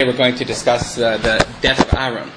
We're going to discuss the death of Aaron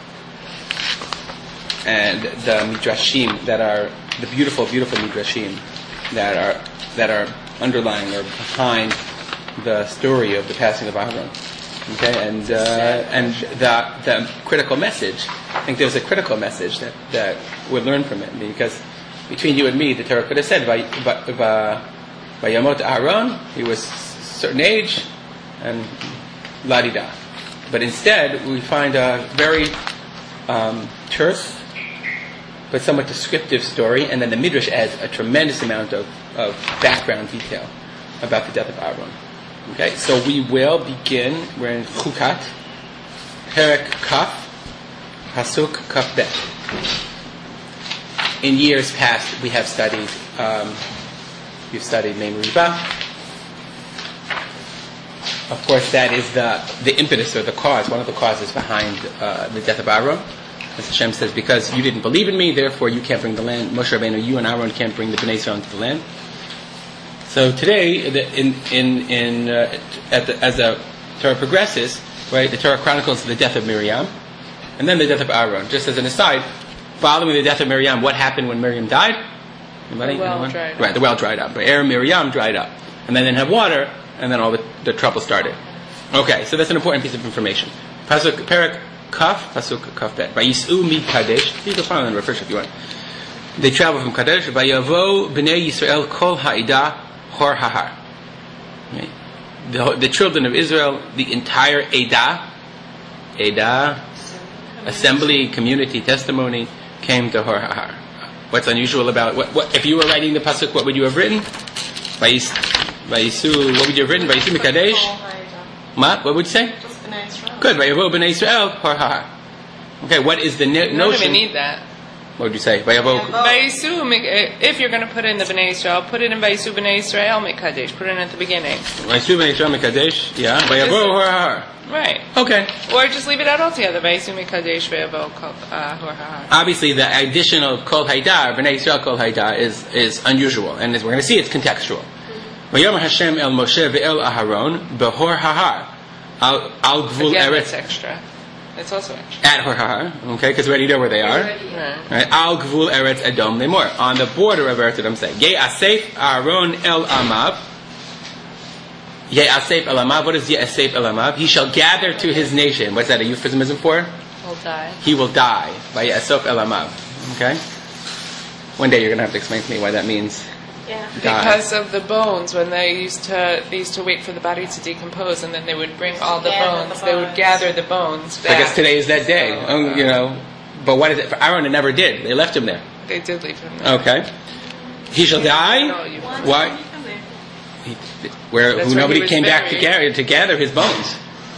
and the midrashim that are the beautiful, beautiful midrashim that are underlying or behind the story of the passing of Aaron. Okay, and the critical message. I think there's a critical message that we learn from it, because between you and me, the Torah could have said, "Vayamot Aaron," he was a certain age, and la-di-da. But instead, we find a very terse but somewhat descriptive story, and then the Midrash adds a tremendous amount of background detail about the death of Aaron. Okay, so we will begin. We're in Chukat, Perek Kaf, Pasuk Kaf Bet. In years past, we have studied. We've studied Mem Riba. Of course, that is the impetus or the cause, one of the causes behind the death of Aaron. As Hashem says, because you didn't believe in me, therefore you can't bring the land. Moshe Rabbeinu, you and Aaron can't bring the Bnei Israel into the land. So today, as the Torah progresses, right, the Torah chronicles the death of Miriam, and then the death of Aaron. Just as an aside, following the death of Miriam, what happened when Miriam died? Anybody? The well dried up. Right, the well dried up. Miriam dried up, and then they didn't have water, and then all the trouble started. Okay, so that's an important piece of information. Pasuk Perek Kaf, Pasuk Kaf Bet. Vayisu mi Kadesh. You can find it in the refresh if you want. They travel from Kadesh. Vayavo b'nei Yisrael kol ha'ida hor hahar. The children of Israel, the entire Eidah, assembly, community, testimony, came to Hor Hahar. What's unusual about what if you were writing the pasuk? What would you have written? Vayisu. What would you have written? Vayisu mikadesh. What would you say? Good. Vayavo b'nei Israel Hor Hahar. Okay. What is the notion? You don't even need that. What would you say? Vayavo. If you're going to put in the Bnei Israel, put it in Vayisu b'nei Israel mikadesh. Put it in at the beginning. Vayisu b'nei Israel mikadesh. Yeah. Vayavo Hor Hahar. Right. Okay. Or just leave it out altogether. Vayisu mikadesh vayavo Hor Hahar. Obviously, the addition of Kol Haida, Bnei Israel Kol Haida, is unusual, and as we're going to see, it's contextual. Vayomer Hashem el Moshe ve'el Aharon behor Hahar al gvul Again, eretz. it's extra. It's also extra. At Hor Hahar, okay, because we already know where they are. Right. Al gvul eretz Edom lemor, on the border of Eretz Edom. Say Ye Asef Aaron el Amav. Ye Asef el Amav. What is Ye Asef el Amav? He shall gather to his nation. What's that a euphemism for? Will die. He will die by Ye Asef el Amav. Okay. One day you're going to have to explain to me why that means. Yeah. Because of the bones, when they used to wait for the body to decompose, and then they would bring all the bones. They would gather the bones back. I guess today is that day. But what is it? For Aaron, it never did. They left him there. They did leave him there. Okay. He shall die. Why? Who nobody came back to gather his bones.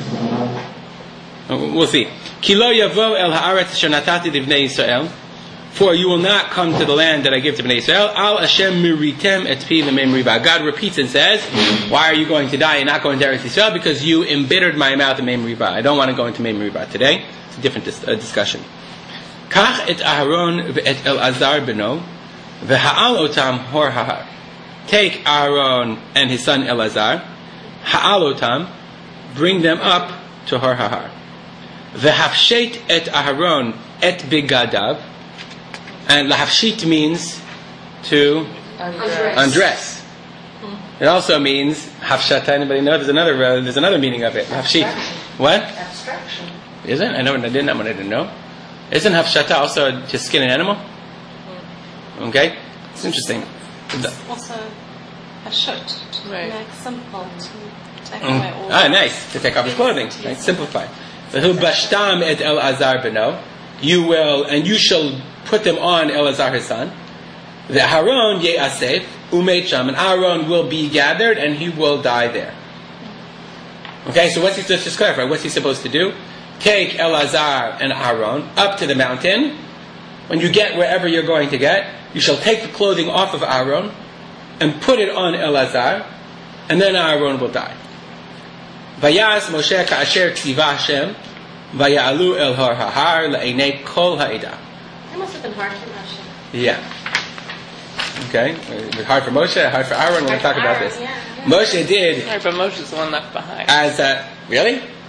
We'll see. Ki lo yavo el haaretz asher natati livnei Yisrael. For you will not come to the land that I give to Bnei Israel. Al Hashem miritem et pi l'mem riba. God repeats and says, why are you going to die and not going to Eretz Yisrael? Because you embittered my mouth in Mem riba. I don't want to go into Mem riba today. It's a different discussion. Kach et Aharon ve'et Elazar beno ve'ha'al otam hor hahar. Take Aaron and his son Elazar, ha'al otam, bring them up to Hor Hahar. Ve'hafshet et Aharon et bigadav. And lahafshit means to undress. It also means hafshata. Anybody know? There's another meaning of it. Hafshit. What? Abstraction. Isn't? I didn't know. Isn't hafshata also to skin an animal? Okay, it's interesting. It's also a shut to make simple, to take away all. Nice. To take off his clothing. Right? Simplify. V'hu bashtam et Elazar beno. You will, and you shall put them on Elazar his son. The Haron ye asef umeit sham, and Aaron will be gathered and he will die there. Okay, so let's just clarify. What's he supposed to do? Take Elazar and Aaron up to the mountain. When you get wherever you're going to get, you shall take the clothing off of Aaron and put it on Elazar, and then Aaron will die. Vayas Moshe ka'asher tziva Hashem vaya'alu el Hor Hahar la'einei kol ha'edah. It must have been hard for Moshe. Yeah. Okay. Hard for Moshe, hard for Aaron. We're going to talk about this. Yeah. Moshe did. Right, but Moshe's the one left behind. Really?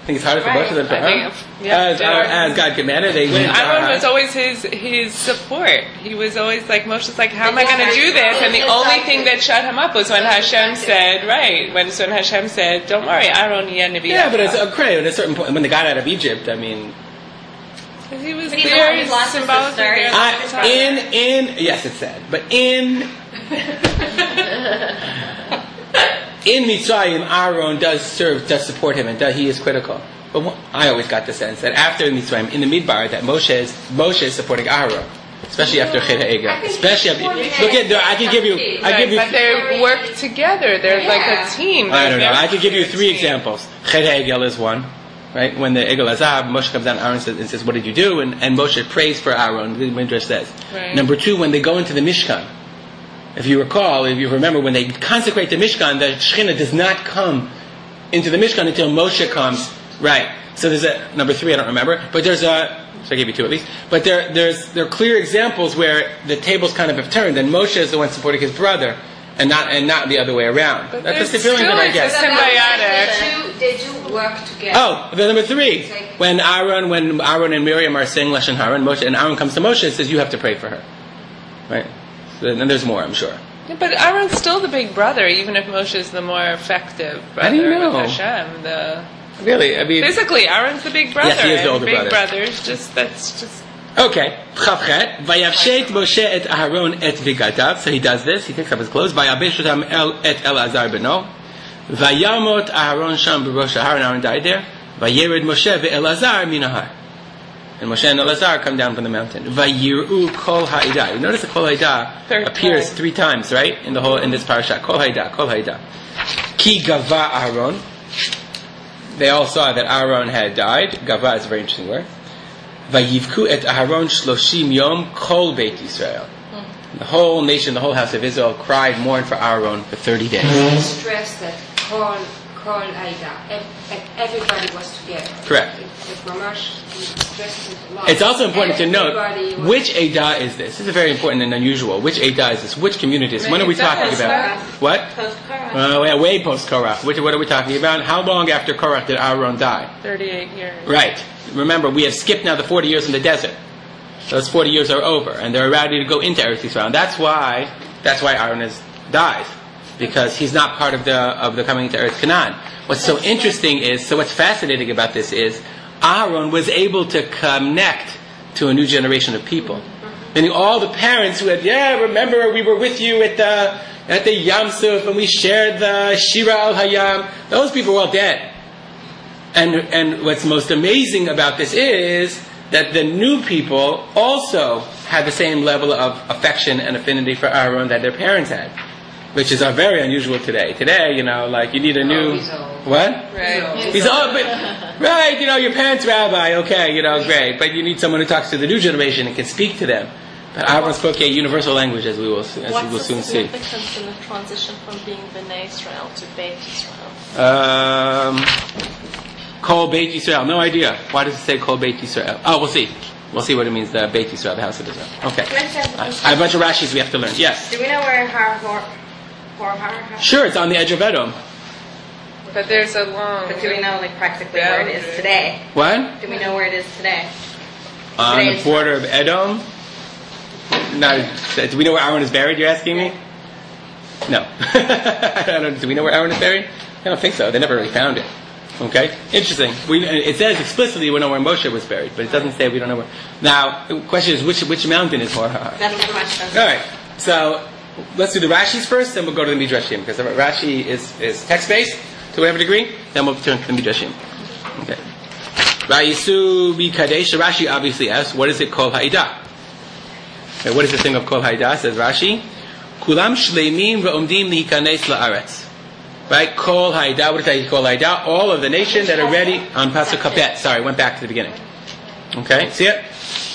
I think it's harder for Moshe than for Aaron. As God commanded, they went. Aaron was always his support. He was always like, Moshe's like, how am I going to do this? And the only thing that shut him up was when Hashem said, when Hashem said, don't worry, Aaron Nevi. Yeah, but it's okay. At a certain point, when they got out of Egypt, I mean, he was there symbolically. Yes, it's sad, but in Mitzrayim, Aaron does support him, and he is critical. But I always got the sense that after Mitzrayim, in the Midbar, that Moshe is supporting Aaron, especially after Chet HaEgel. Especially after, I can give you. But they work together. They're like a team. I don't know. I could give you 3 examples. Chet HaEgel is one. Right? When the Egel Azab, Moshe comes down, Aaron says, what did you do? And Moshe prays for Aaron, the Midrash says. Right. Number 2, when they go into the Mishkan. If you remember, when they consecrate the Mishkan, the Shekhinah does not come into the Mishkan until Moshe comes. Right. So there's number 3, I don't remember. But so I gave you 2 at least. But there are clear examples where the tables kind of have turned, and Moshe is the one supporting his brother, and not the other way around. But that's the feeling that I get. Symbiotic. They do work together. Oh, the number 3. When Aaron and Miriam are saying Lashon Hara, and Aaron comes to Moshe and says, you have to pray for her. Right? So, and there's more, I'm sure. Yeah, but Aaron's still the big brother, even if Moshe is the more effective brother with Hashem. Really? I mean, physically, Aaron's the big brother. Yes, he is the older brother. Big brother's that's just... Okay. Chavchet. Vayavshet Moshe et Aharon et vigadav. So he does this. He takes up his clothes. Vayabesh otam et Elazar beno. Vayamot Aharon sham b'rosh Ahar. And Aaron died there. Vayered Moshe ve'Elazar minahar. And Moshe and Elazar come down from the mountain. Vayiru kol ha'idah. You notice the kol ha'idah appears 3 times, right? In this parasha. Kol ha'idah. Ki gava Aharon. They all saw that Aaron had died. Gava is a very interesting word. Vayivku et Aharon shloshim yom kol Beit Yisrael. The whole nation, the whole house of Israel mourned for Aaron for 30 days. Stress that kol Aida. Everybody was together. Correct. It's also important to note which Eidah is this. This is very important and unusual. Which Eidah is this? Which community is this? When are we talking about? What? Post-Korach. Way post-Korach. What are we talking about? How long after Korach did Aaron die? 38 years. Right. Remember, we have skipped now the 40 years in the desert. Those 40 years are over, and they're ready to go into Eretz Yisrael. And that's why Aaron dies, because he's not part of the coming into Eretz Canaan. What's so interesting is, what's fascinating about this is, Aaron was able to connect to a new generation of people. Meaning all the parents who had, remember we were with you at the Yam Suf and we shared the Shira al Hayam. Those people were all dead. And what's most amazing about this is that the new people also had the same level of affection and affinity for Aaron that their parents had, which is very unusual today. Today, you need a new... What? Right. He's old, right, your parents' rabbi, okay, great. But you need someone who talks to the new generation and can speak to them. But Aaron spoke a universal language, as we will soon see. What's the significance in the transition from being Bnei Israel to Beit Israel? Kol Beit Yisrael. No idea. Why does it say Kol Beit Yisrael? Oh, we'll see. We'll see what it means, the Beit Yisrael, the house of Israel. Okay. I have a bunch of Rashis we have to learn. Yes? Do we know where Har? Sure, it's on the edge of Edom. But there's a long... But do we know, practically where it is today? What? Do we know where it is today? On the border of Edom? No. Do we know where Aaron is buried, you're asking me? No. Do we know where Aaron is buried? I don't think so. They never really found it. Okay? Interesting. It says explicitly we know where Moshe was buried, but it doesn't say we don't know where. Now, the question is, which mountain is Har? Alright. So, let's do the Rashis first, then we'll go to the Midrashim, because Rashi is text-based to whatever degree, then we'll turn to the Midrashim. Okay. Rayisu bi Kadesh. Rashi obviously asks, what is it called Ha'idah? Okay, what is the thing of Kol Ha'idah? Says Rashi, Kulam shleimim ve'omdim lihikanes la'aretz. Right? Kol Ha'idah. What is Kol Ha'idah? All of the nation that are ready on Pasuk Kapet. Sorry, went back to the beginning. Okay, see it?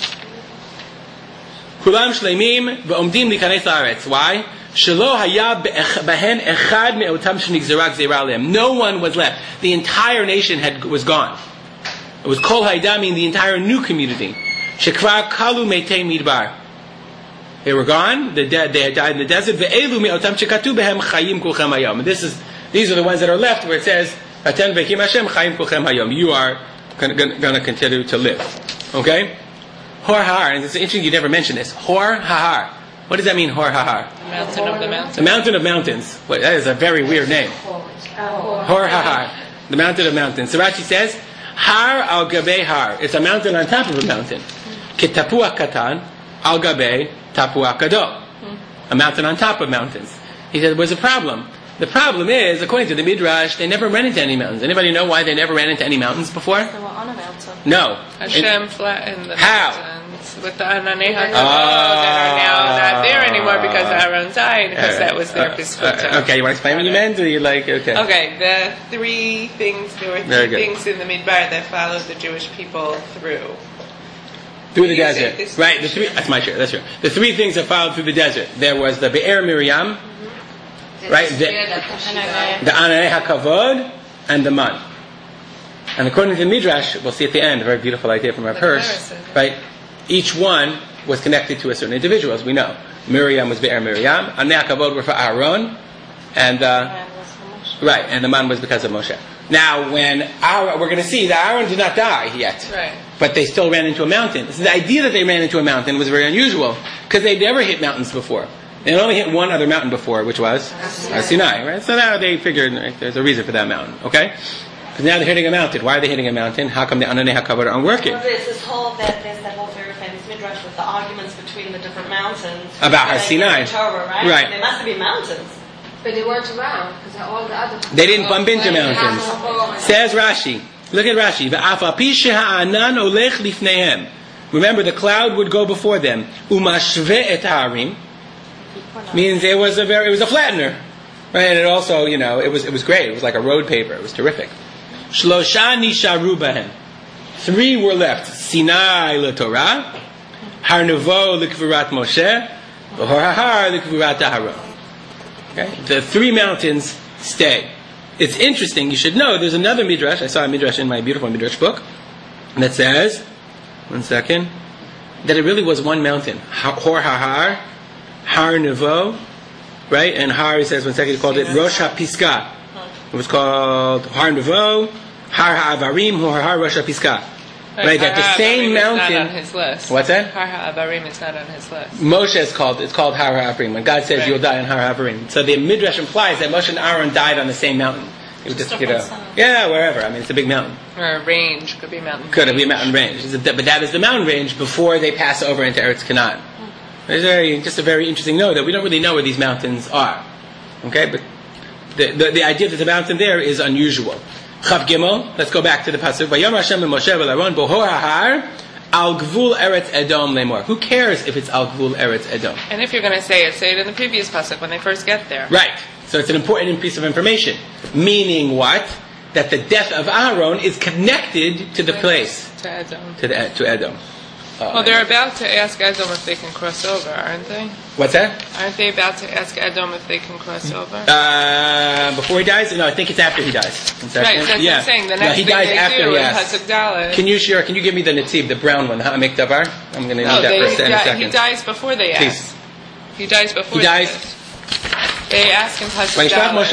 Kulam shleimim ve'omdim lihikanes la'aretz. Why? Shelo haya behen echad me'otam shenigzera gzeira aleim. No one was left. The entire nation was gone. It was Kol Ha'idah, meaning the entire new community. Shekvar kalu meitei midbar. They were gone. They had died in the desert. Ve'elu me'otam shekatu behem chayim kulchem hayom. These are the ones that are left, where it says Aten v'kim Hashem chayim kulchem hayom. You are going to continue to live. Okay? Hor Hahar, and it's interesting you never mentioned this. Hor Hahar. What does that mean, Hor Hahar? The mountain of the mountains. The mountain of mountains. Well, that is a very weird name. Hor Hahar. The mountain of mountains. So Rashi says, Har al gabe har. It's a mountain on top of a mountain. Ki tapuach katan al gabe tapuach gadol. A mountain on top of mountains. He said, what's the problem? The problem is, according to the Midrash, they never ran into any mountains. Anybody know why they never ran into any mountains before? They were on a mountain. No. Hashem flattened the How? mountains with the Ananei HaKavod that are now not there anymore because Aaron died, because that was their biskuta. Okay, you want to explain what you meant? Or you like, okay. Okay, there were three things in the Midbar that followed the Jewish people through. Through the desert. Right, that's my share, that's true. The three things that followed through the desert. There was the Be'er Miriam, right, the Ananei HaKavod, and the Man. And according to the Midrash, we'll see at the end, a very beautiful idea from Rav Hirsch, right, each one was connected to a certain individual, as we know. Miriam was Be'er Miriam, Ananei HaKavod were for Aaron, and right, and the Man was because of Moshe. Now, when we're going to see that Aaron did not die yet, right, but they still ran into a mountain. So the idea that they ran into a mountain was very unusual, because they'd never hit mountains before. They only hit one other mountain before, which was Sinai, right? So now they figured, right, there's a reason for that mountain, okay? Because now they're hitting a mountain. Why are they hitting a mountain? How come the Ananei HaKavod aren't working? Well, there's that whole very famous midrash with the arguments between the different mountains. About Har Sinai. Right. There must be mountains. But they weren't around, because all the other... They didn't bump into mountains. Says Rashi. Look at Rashi. V'af al pi she'ha'anan olech lifneihem. Remember, the cloud would go before them. Umashve et ha'arim. Means it was a flattener. Right? And it also, it was great. It was like a road paver. It was terrific. Shlosha nisharu bahem. 3 were left. Sinai l'Torah, Har Nevo l'Kvurat Moshe, Hor Hahar l'Kvurat Aharon. Okay? The 3 mountains stay. It's interesting, you should know, there's another midrash, I saw a midrash in my beautiful midrash book, that says, one second, that it really was one mountain. Hor Hahar, Har Nevo, right? And Har, he says, one second, he called it Rosh HaPiskah. It was called Har Nevo, Har HaAvarim, Hor Hahar, Rosh HaPiskah. Right, that the same mountain. Not on his list. What's that? Har HaAvarim is not on his list. Moshe is called. It's called Har HaAvarim. When God says you'll die on Har HaAvarim, so the midrash implies that Moshe and Aaron died on the same mountain. It was just wherever. I mean, it's a big mountain. Or a range, could be a mountain. Could be a mountain range, but that is the mountain range before they pass over into Eretz Canaan. It's just a very interesting note that we don't really know where these mountains are. Okay, but the idea that the mountain there is unusual. Chav Gimel, let's go back to the pasuk. Vayom Hashem Moshe v'Aaron bohor hahar al gvul Eretz Edom lemor. Who cares if it's al gvul Eretz Edom? And if you're going to say it in the previous pasuk when they first get there. Right. So it's an important piece of information. Meaning what? That the death of Aaron is connected to the place. To Edom. To Edom. Well, they're about to ask Edom if they can cross over, aren't they? What's that? Aren't they about to ask Edom if they can cross over? Before he dies? No, I think it's after he dies. Right, that's what I'm saying. The next he thing dies they after do he in asks. Pasuk Dalet. Can you give me the Netziv, the brown one, Ha'amek Davar? I'm going to need that for a second. He dies before they ask. He dies before he dies. They ask in Pasuk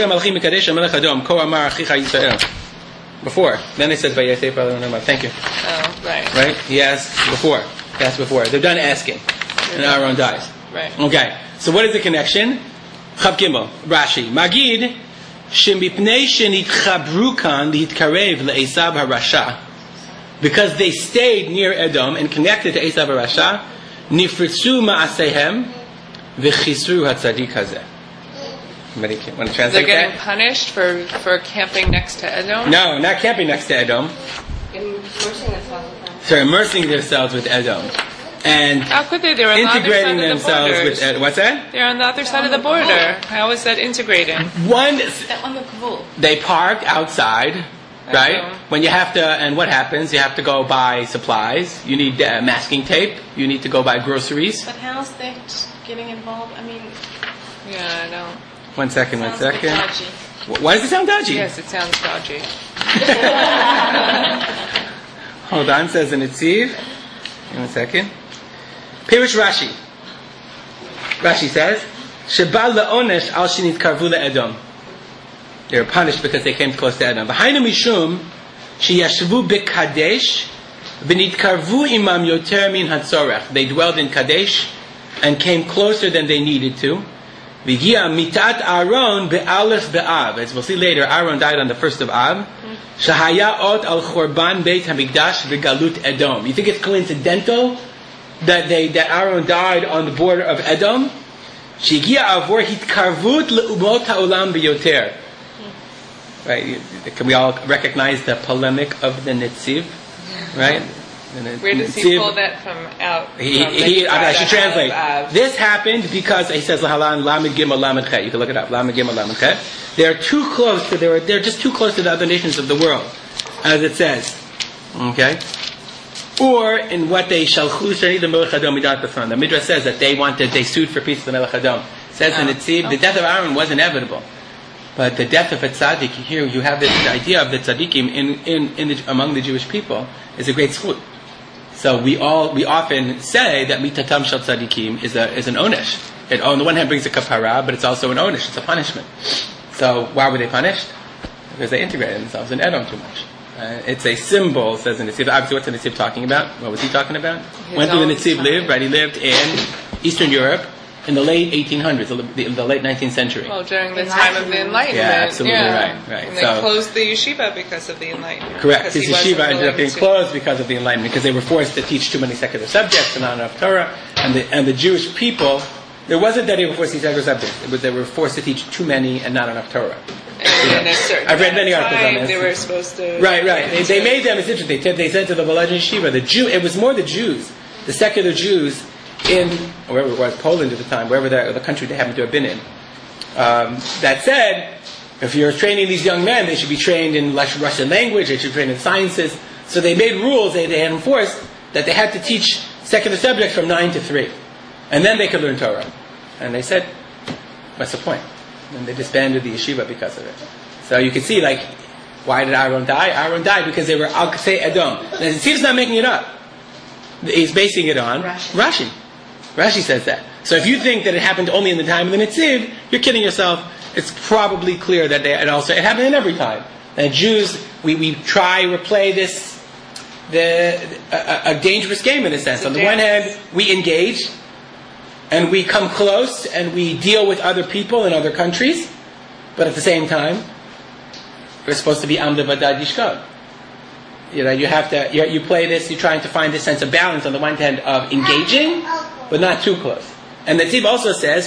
Dalet. Before. Then it says, thank you. Oh, right. Right? He asks before. That's before. They're done asking. And Aaron dies. Right. Okay. So what is the connection? Chav Gimel. Rashi. Magid. Shemipnei shenitchabru kan liitkarev le'esav harasha. Because they stayed near Edom and connected to Esav harasha, nifritzu ma'asehem v'chisru hatzadik hazeh. Want to translate that? They're getting punished for camping next to Edom? No, not camping next to Edom. They're immersing themselves with Edom. And how could they? They're on integrating the other side themselves of the with Edom. What's that? They're on the other side of the border. How is that integrating? They park outside, right? When you have to, and what happens? You have to go buy supplies. You need masking tape. You need to go buy groceries. But how's that getting involved? I mean... Yeah, I know. One second. Dodgy. Why does it sound dodgy? Yes, it sounds dodgy. Hold on, says the Netziv. One second. Pirush Rashi. Rashi says, Shebal le'onesh al shenitkarvu le'edom. They were punished because they came close to Edom. V'hainu mishum sheyashvu b'kadesh v'nitkarvu imam yoter min hatzorech. They dwelled in Kadesh and came closer than they needed to. V'gia mitat Aaron be'alef be'av. As we'll see later, Aaron died on the 1st of Av. Shahaya ot al chorban beit hamikdash v'galut Edom. You think it's coincidental that Aaron died on the border of Edom? Shigia avor hitkarvut le'umot ha'olam biyoter. Right? Can we all recognize the polemic of the Netziv? Right? Where does he pull that from out? I should translate. This happened because he says Lahalan Lamed Gimel Lamed Chet. You can look it up. Lamed Gimel Lamed Chet. They're too close to. They're just too close to the other nations of the world, as it says. Okay. Or in what they shalchu shani the Melech Hadom midat b'fran. The Midrash says that they sued for peace of the Melech Hadom. It says in Netziv, the death of Aaron was inevitable, but the death of a tzaddik, here you have this idea of the tzaddikim among the Jewish people is a great zchut. So we often say that mitatam shel tzaddikim is an onesh. It on the one hand brings a kapara, but it's also an onesh. It's a punishment. So why were they punished? Because they integrated themselves in Edom too much. It's a symbol, says the Netziv. Obviously, what's the Netziv talking about? What was he talking about? When did the Netziv live? Right, he lived in Eastern Europe in the late 1800s, the late 19th century. Well, during the time of the Enlightenment. Yeah, absolutely right. And they closed the yeshiva because of the Enlightenment. Correct. His yeshiva ended up being closed because of the Enlightenment, because they were forced to teach too many secular subjects and not enough Torah. And the Jewish people, it wasn't that they were forced to teach secular subjects, it was they were forced to teach too many and not enough Torah. And I've read many articles on this. They were supposed to. Right. They made them. It's interesting. They said to the Volodya Yeshiva, it was more the Jews, the secular Jews in wherever it was, Poland at the time, wherever the country they happened to have been in, that said, if you're training these young men, they should be trained in Russian language. They should be trained in sciences. So they made rules. They had enforced that they had to teach secular subjects from 9 to 3, and then they could learn Torah. And they said, what's the point? And they disbanded the yeshiva because of it. So you can see, why did Aaron die? Aaron died because they were Al-Qasei Edom. And the Netziv's not making it up. He's basing it on Rashi. Rashi says that. So if you think that it happened only in the time of the Netziv, you're kidding yourself. It's probably clear that it happened in every time. And Jews, we play this, a dangerous game in a sense. On the one hand, we engage, and we come close, and we deal with other people in other countries, but at the same time, we're supposed to be Amda Vadad Yishkad. You have to, you play this, you're trying to find this sense of balance on the one hand of engaging, but not too close. And the Netziv also says,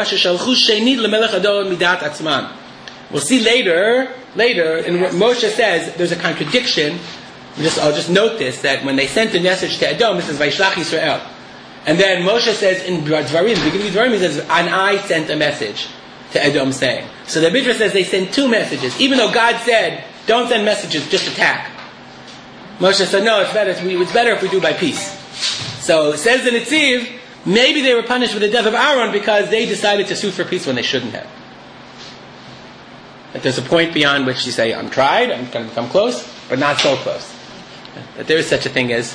we'll see later, in what Moshe says, there's a contradiction. I'll just note this, that when they sent the message to Edom, it says, Vaishlach Yisrael. And then Moshe says in Dvarim, the beginning of Dvarim, he says, and I sent a message to Edom saying. So the Midrash says they sent 2 messages. Even though God said, don't send messages, just attack. Moshe said, no, it's better if we do by peace. So it says in Netziv, maybe they were punished with the death of Aaron because they decided to sue for peace when they shouldn't have. That there's a point beyond which you say, I'm tried, I'm going to come close, but not so close. That there is such a thing as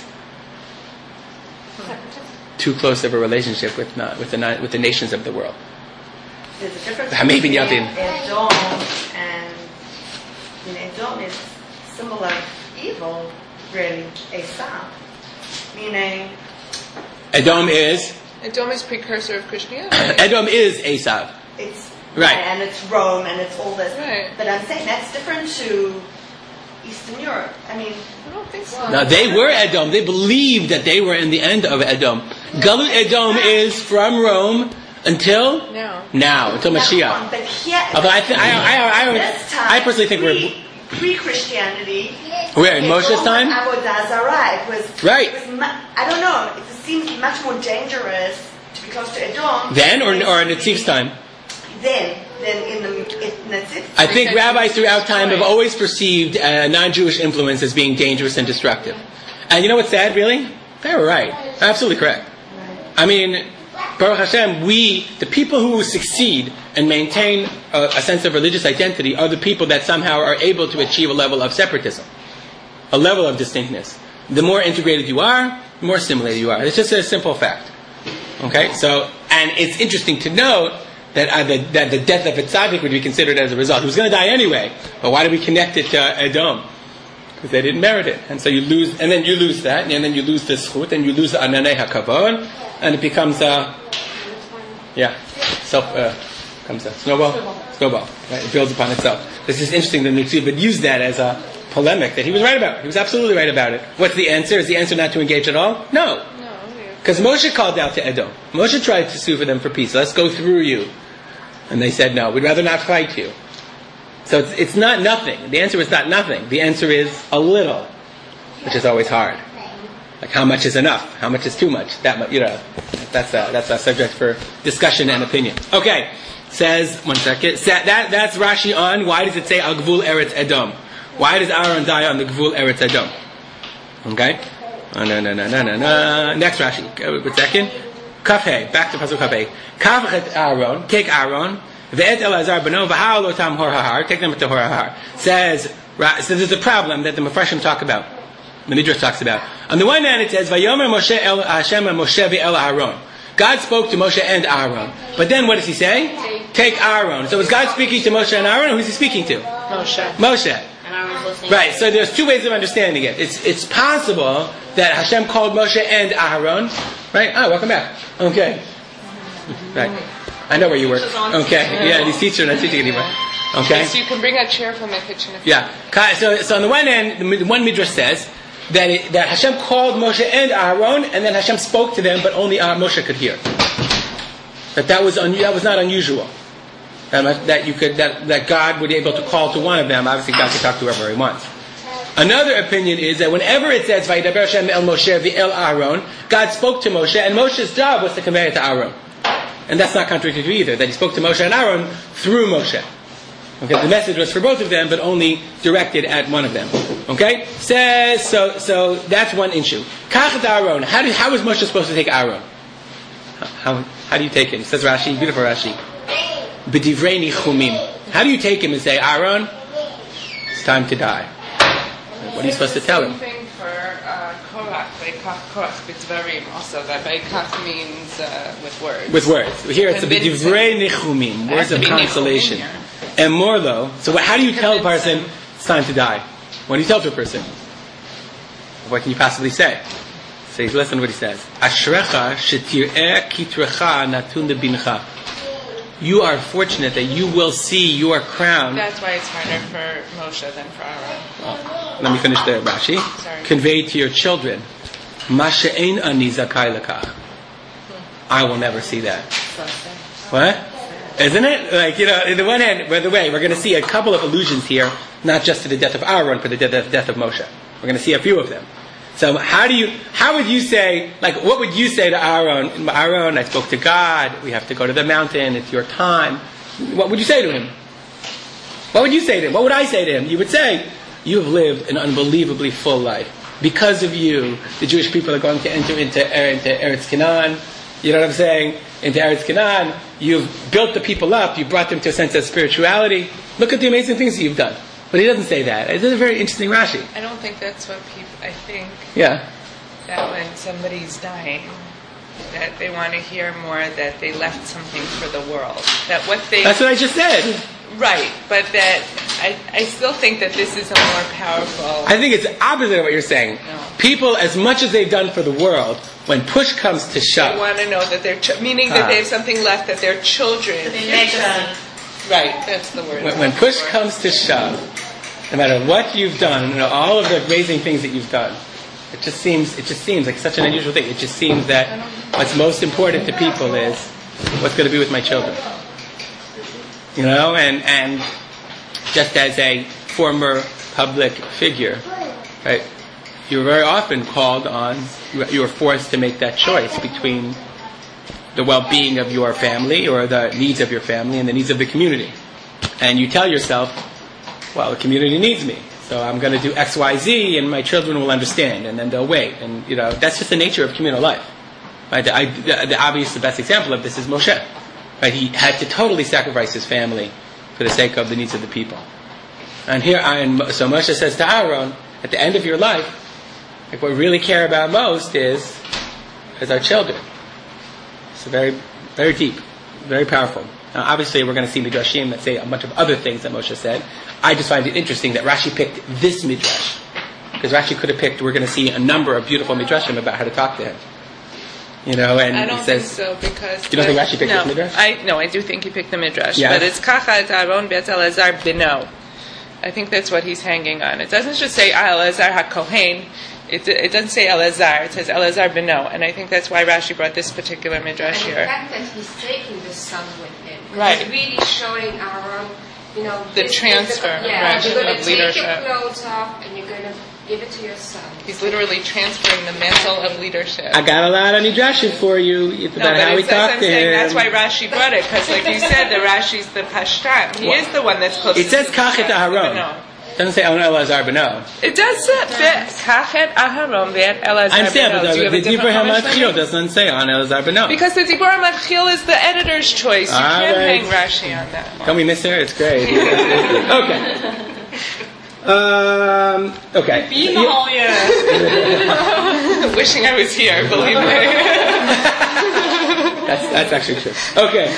too close of a relationship with the nations of the world. There's a difference between Edom and Edom is symbol of evil, really, Esau. Meaning Edom is precursor of Christianity. Edom is Esau. It's right, and it's Rome and it's all this. Right. But I'm saying that's different to Eastern Europe. I mean, I don't think so. No, they were Edom. They believed that they were in the end of Edom. Galut Edom is from Rome until now, until Mashiach. But here, I personally think we're pre-Christianity. Where in Moshe's time? Avodah Zarah. It was right. I don't know. It seems much more dangerous to be close to Edom. Then, or in Netziv's time? Then in Netziv's. I think rabbis throughout time have always perceived non-Jewish influence as being dangerous and destructive. And you know what's sad, really? They were right. Absolutely correct. I mean, Baruch Hashem, the people who succeed and maintain a sense of religious identity are the people that somehow are able to achieve a level of separatism, a level of distinctness. The more integrated you are, the more assimilated you are. It's just a simple fact. Okay? So, and it's interesting to note that the death of a tzaddik would be considered as a result. He was going to die anyway, but why do we connect it to Edom? Because they didn't merit it, and so you lose, and then you lose that, and then you lose the zchut, and you lose the ananei hakavod, and it becomes comes a snowball. Right? It builds upon itself. This is interesting that Nitziv would use that as a polemic that he was right about. He was absolutely right about it. What's the answer? Is the answer not to engage at all? No. Because Moshe called out to Edom. Moshe tried to sue for them for peace. Let's go through you. And they said, no, we'd rather not fight you. So it's not nothing. The answer is not nothing. The answer is a little, which is always hard. Like how much is enough? How much is too much? That much, that's a subject for discussion and opinion. Okay, says, one second. That's Rashi on. Why does it say Al Gvul Eretz Edom? Why does Aaron die on the Gvul Eretz Edom? Okay. No. Next Rashi. One second. Kafhe. Back to Pasuk Kafhe. Kavchet Aaron. Take Aaron. Ve'et Elazar beno v'ha'al otam hor hahar. Take them to hor hahar. So there's a problem that the Mepharshim talk about. The Midrash talks about. On the one hand, it says Vayomer Moshe el Hashem Moshe ve'el Aaron. God spoke to Moshe and Aaron. But then what does he say? Take Aaron. So is God speaking to Moshe and Aaron, or who's he speaking to? Moshe. And Aaron's listening. Right. So there's two ways of understanding it. It's possible that Hashem called Moshe and Aaron. Right? Welcome back. Okay. Right. I know where you work. Okay. Yeah, these teachers are not teaching anymore. Okay. So you can bring a chair from the kitchen. Yeah. So on the one hand, the one midrash says that Hashem called Moshe and Aaron, and then Hashem spoke to them, but only Moshe could hear. That was not unusual. That God would be able to call to one of them. Obviously, God can talk to whoever He wants. Another opinion is that whenever it says Vayidaber Hashem el Moshe v'el Aaron, God spoke to Moshe, and Moshe's job was to convey it to Aaron. And that's not contradictory either. That He spoke to Moshe and Aaron through Moshe. Okay, the message was for both of them, but only directed at one of them. Okay, says so. That's one issue. Kachet Aaron. How is Moshe supposed to take Aaron? How do you take him? Says Rashi, beautiful Rashi. B'divrei nichumim. How do you take him and say, Aaron, it's time to die? What are you supposed to tell him? Same thing for Korach. Korach b'dvarim also. That Beikach means with words. With words. Here it's a b'divrei nichumim, words of consolation. And more though, so how do you tell a person it's time to die? What do you tell to a person? What can you possibly say? So listen to what he says. Ashrecha shetir'eh kitrecha natun lebincha. You are fortunate that you will see your crown. That's why it's harder for Moshe than for Aaron. Let me finish there, Rashi. Convey to your children, Ma she'ein ani zakai lekach. I will never see that. What? Isn't it? Like, on the one hand, by the way, we're going to see a couple of allusions here, not just to the death of Aaron, but the death of Moshe. We're going to see a few of them. So how would you say, like, what would you say to Aaron? Aaron, I spoke to God, we have to go to the mountain, it's your time. What would you say to him? What would you say to him? What would I say to him? You would say, you have lived an unbelievably full life. Because of you, the Jewish people are going to enter into Eretz Canaan. You know what I'm saying? Into Eretz Canaan. You've built the people up. You've brought them to a sense of spirituality. Look at the amazing things that you've done. But he doesn't say that. It's a very interesting Rashi. I don't think that's what people... I think that when somebody's dying, that they want to hear more that they left something for the world. That's what I just said. Right, but that I still think that this is a more powerful... I think it's opposite of what you're saying. No. People, as much as they've done for the world, when push comes to shove... They want to know that meaning that they have something left that their children... Right, that's the word. When push comes to shove, no matter what you've done, all of the amazing things that you've done, it just seems like such an unusual thing. It just seems that what's most important to people is what's going to be with my children. And just as a former public figure, right, you're very often called on, you're forced to make that choice between the well-being of your family or the needs of your family and the needs of the community. And you tell yourself, well, the community needs me, so I'm going to do X, Y, Z, and my children will understand, and then they'll wait. And, that's just the nature of communal life. Right? The best example of this is Moshe. Right? He had to totally sacrifice his family for the sake of the needs of the people. And so Moshe says to Aaron, at the end of your life, like what we really care about most is our children. So very, very deep, very powerful. Now, obviously, we're going to see midrashim that say a bunch of other things that Moshe said. I just find it interesting that Rashi picked this midrash. Because Rashi could have picked, we're going to see a number of beautiful midrashim about how to talk to him. And I don't he says, think so, because... You don't think Rashi picked this midrash? I do think he picked the midrash. Yes. But it's Kacha et Aaron bet Elazar beno. I think that's what he's hanging on. It doesn't just say Elazar HaKohen. It doesn't say Elazar. It says Elazar beno. And I think that's why Rashi brought this particular midrash And here. the fact that he's taking the son with him. Right. He's really showing Aaron, The transfer, right, right, you're going of to take leadership. your clothes off and you're going to give it to your son. He's literally transferring the mantle of leadership. I got a lot of midrashim for you. It's about how we talk to him. That's why Rashi brought it, because like you said, the Rashi's the Pashtan. He is the one that's closest. It says Kachet Aharon. It doesn't say Elazar Beno. It does fit Kachet Aharon ve'et Elazar Beno. I understand, but the Dibur HaMatchil doesn't say on Elazar Beno. Because the Dibur HaMatchil is the editor's choice. You can't hang Rashi on that. Don't we miss her? It's great. Okay. Okay. Wishing I was here, believe me. That's actually true. Okay.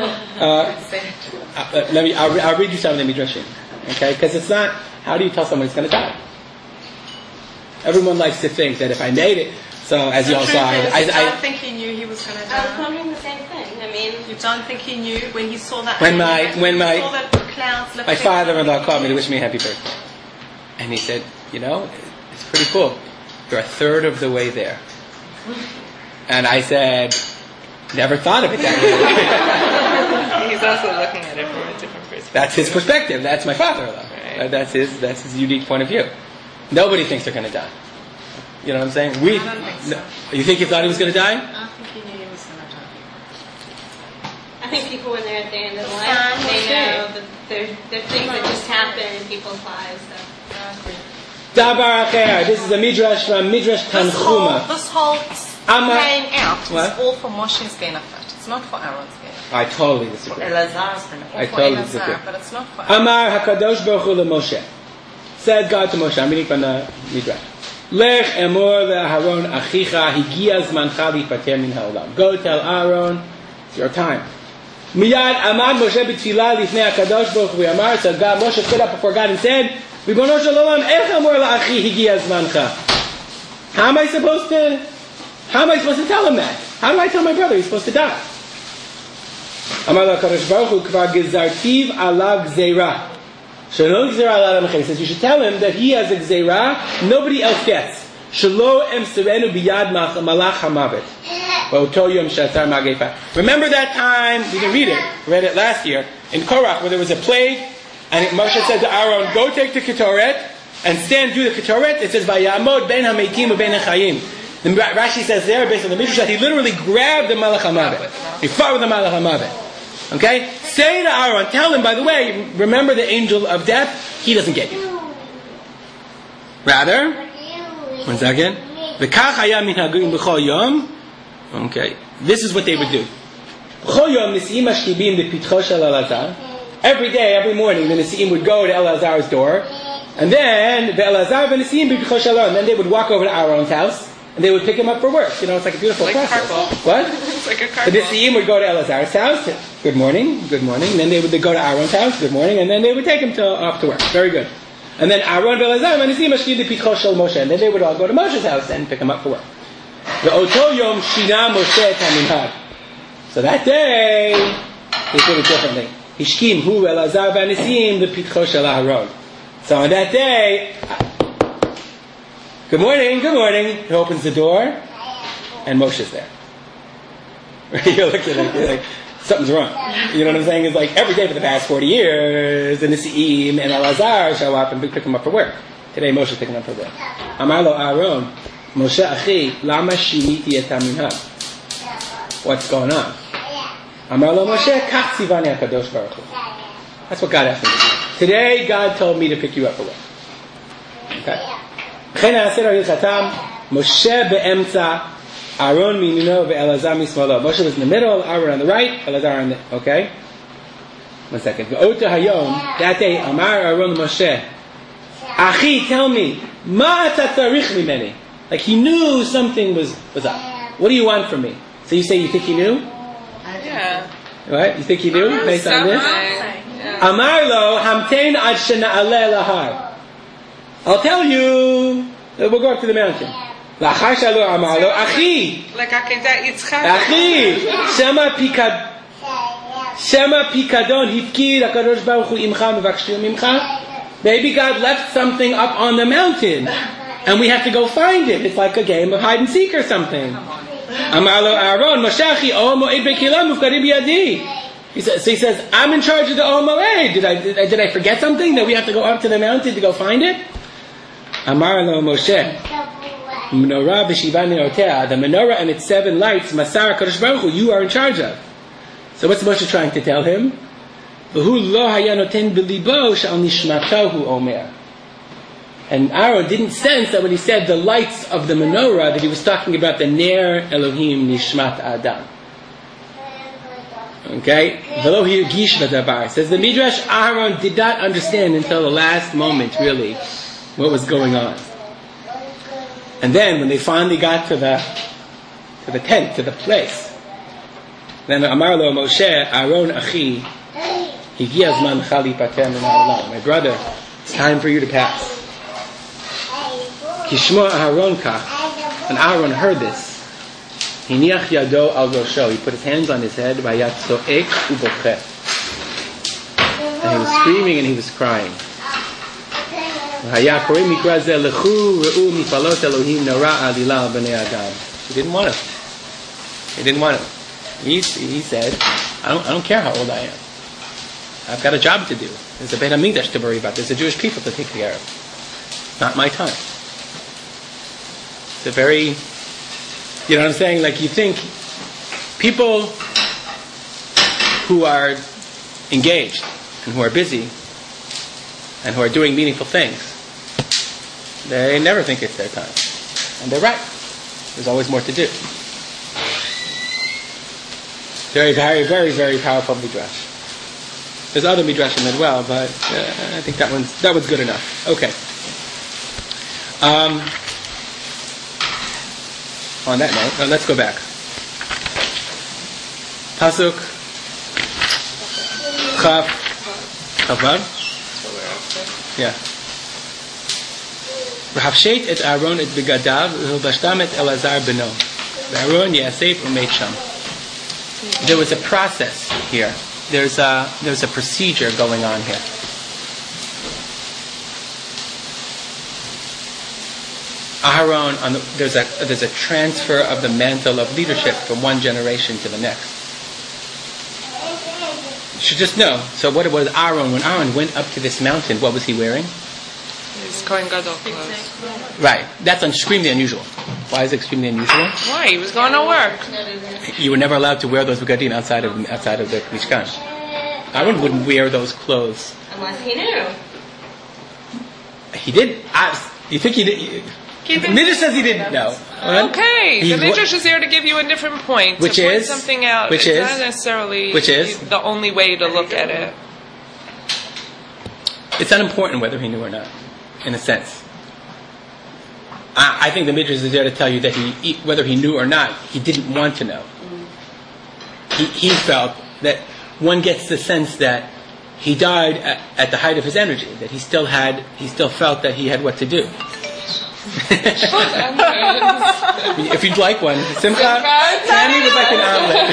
I'll read you some of the midrashim. Okay, because it's not. How do you tell someone it's going to die? Everyone likes to think that if I made it. So as you all saw, I don't think he knew he was going to die. I was wondering the same thing. I mean, You don't think he knew when he saw that? When he saw that clouds my father-in-law called me to wish me a happy birthday, and he said, it's pretty cool. You're a third of the way there. And I said, never thought of it that way. He's also looking at it from a different perspective. That's his perspective. That's my father-in-law. Right. That's his unique point of view. Nobody thinks they're going to die. You know what I'm saying? I don't think so. You think he thought he was going to die? I don't think he knew he was going to die. I think people, when they're at the end of life, they know that there are things that just happen in people's lives. So. Dabar Acher. This is a midrash from Midrash Tanchuma. This whole playing out is What? all for Moshe's benefit. It's not for Aaron's benefit. I totally For disagree. Elazar's benefit. I Or for totally Elazar, disagree. but it's not for Aaron. Amar Hakadosh Baruch Hu Moshe. Said God to Moshe. I'm reading from the midrash. Lech emor le'Aharon achicha higia zmancha lipater min ha'olam. Go tell Aaron, it's your time. Miyad amad Moshe b'tfilah lifnei Hakadosh Baruch Hu Amar. So God, Moshe stood up before God and said, Ribono shel olam, ech emor le'achi higia zmancha. How am I supposed to tell him that? How do I tell my brother he's supposed to die? Amar LaKadosh Baruch Hu kvar gezartiv alav gzeira. Shelo gzeira alav mechem. He says you should tell him that he has a gzeira nobody else gets. Shelo em serenu biyad malach hamavet. Remember that time, we didn't read it, we read it last year, in Korach, where there was a plague, and Moshe said to Aaron, go take the Ketoret, and stand through the Ketoret. It says, Vayamod ben hametim u'ben hachayim. The Rashi says there, based on the Midrash, he literally grabbed the Malach HaMavet. He fought with the Malach HaMavet. Okay? Say to Aaron, tell him, by the way, remember the angel of death? He doesn't get you. Rather, one second. V'kach haya minhagim b'chol yom. Okay. This is what they would do. B'chol yom nisi'im hashkibim b'pitcho shel Elazar. Every day, every morning, the nisi'im would go to Elazar's door, and then the Elazar v'nisi'im b'pitcho shel Aaron. Then they would walk over to Aaron's house, and they would pick him up for work. It's like a beautiful process. Carpool. What? It's like a The carpool. Nisi'im would go to Elazar's house. Good morning. Good morning. Then they would go to Aaron's house. Good morning. And then they would take him off to work. Very good. And then Aaron and Elazar and Nisi'im ashkiv b'pitcho shel Moshe. And then they would all go to Moshe's house and pick him up for work. The Oto Yom Shina Moshe et haminhag. So that day, they did it differently. Hishkim hu Elazar v'Nisi'im b'pitcho shel Aaron. So on that day, good morning. He opens the door, and Moshe's there. You're looking like something's wrong. You know what I'm saying? It's like every day for the past 40 years, the Nisi'im and Elazar show up and pick him up for work. Today Moshe's picking him up for work. Amar lo Aaron, Moshe achi, lama shiniti et haminhag. What's going on? Amar lo Moshe, kach tzivani HaKadosh Baruch Hu. That's what God asked me to do. Today God told me to pick you up for work. Okay? Moshe be'emtza, Aaron miyamino ve'Elazar mismalo. Moshe was in the middle, Aaron on the right, Elazar on the... Okay? 1 second. Ve'ota hayom, that day, Amar Aaron Moshe, Achi, tell me, ma ata tzarich mimeni. Like he knew something was up. What do you want from me? So you say you think he knew? Yeah. What? You think he knew based on this? Amar lo hamtein ad shena'aleh lahar. I'll tell you. We'll go up to the mountain. Lachar shalo amar lo achi. Like Akedat Yitzchak. Achi. Shema pikadon hifkid HaKadosh Baruch Hu imcha mevakshim imcha. Maybe God left something up on the mountain, and we have to go find it. It's like a game of hide and seek or something. Amar lo Aaron Moshachi Ohel Moed Bekilah Mufkadim Biyadi. So he says, I'm in charge of the Ohel Moed. Did I forget something that we have to go up to the mountain to go find it? Amar lo Moshe Menorah b'shiva nerotea. The menorah and its 7 lights, Masar HaKadosh Baruch Hu, you are in charge of. So what's Moshe trying to tell him? And Aaron didn't sense that when he said the lights of the menorah, that he was talking about the Ner Elohim Nishmat Adam. Okay? Says the Midrash, Aaron did not understand until the last moment, really, what was going on. And then when they finally got to the tent, to the place, then Amar lo Moshe, Aaron Achi, my brother, it's time for you to pass. Kishmo Aaron kach. When Aaron heard this, Hiniach yado al rosho. He put his hands on his head. Vayat so'ek ubocheh. And he was screaming and he was crying. He didn't want it. He didn't want it. He said, I don't care how old I am. I've got a job to do. There's a Beit HaMikdash to worry about. There's a Jewish people to take care of. Not my time. It's a very, you know what I'm saying? Like, you think people who are engaged and who are busy and who are doing meaningful things, they never think it's their time. And they're right. There's always more to do. Very, very, very, very powerful midrash. There's other midrashim as well, but I think that one's good enough. Okay. On that note, let's go back. Pasuk Chaf Vav. Yeah. V'hafshet et Aaron et begadav v'hilbashtam et Elazar beno. V'Aaron yasef u'meit sham. There was a process here. There's a procedure going on here. Aharon, there's a transfer of the mantle of leadership from one generation to the next. You should just know. So what was Aaron? When Aaron went up to this mountain, what was he wearing? His Kohen Gadol clothes. Right. That's extremely unusual. Why is it extremely unusual? Why? He was going to work. You were never allowed to wear those begadim outside of the Mishkan. Aaron wouldn't wear those clothes. Unless he knew. He did. You think he did? The Midrash says he didn't know. Okay, the Midrash is there to give you a different point. Which to point is something out. Which it's is not necessarily the only way to look at it. It's not important whether he knew or not, in a sense. I think the Midrash is there to tell you that whether he knew or not, he didn't want to know. He felt that one gets the sense that he died at the height of his energy, that he still felt that he had what to do. If you'd like one, Simcha, Tammy would like an